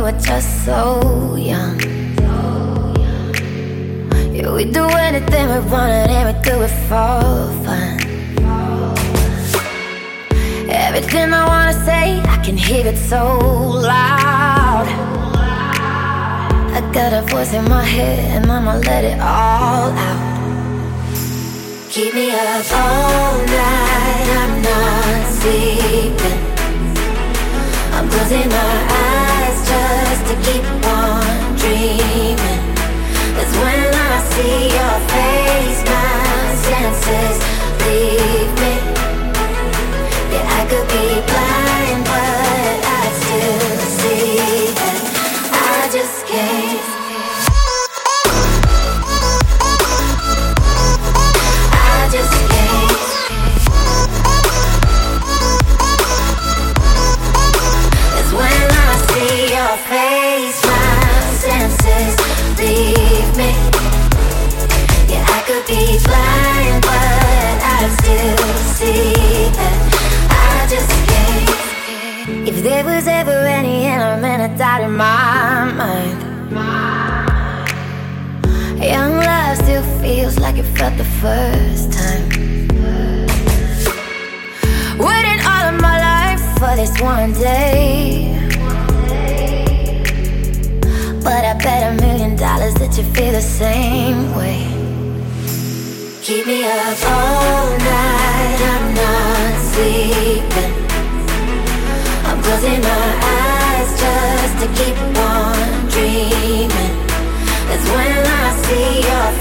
were just so young. Yeah, we do anything we wanted and we do it for fun. Everything I wanna say, I can hear it so loud. I got a voice in my head and I'ma let it all out. Keep me up all night, I'm not sleeping. I'm closing my eyes just to keep on dreaming. That's when I see your face, my senses leave me. Yeah, I could be blind, but I still see that I just can't. I just can't. It's when I see your face, my senses leave me. Yeah, I could be blind, but I still see that I just can't. If there was ever any element of doubt in my mind, young love still feels like it felt the first time. Waiting all of my life for this one day, but I bet $1 million that you feel the same way. Keep me up all night, I'm not sleeping. I'm closing my eyes just to keep on dreaming. That's when I see your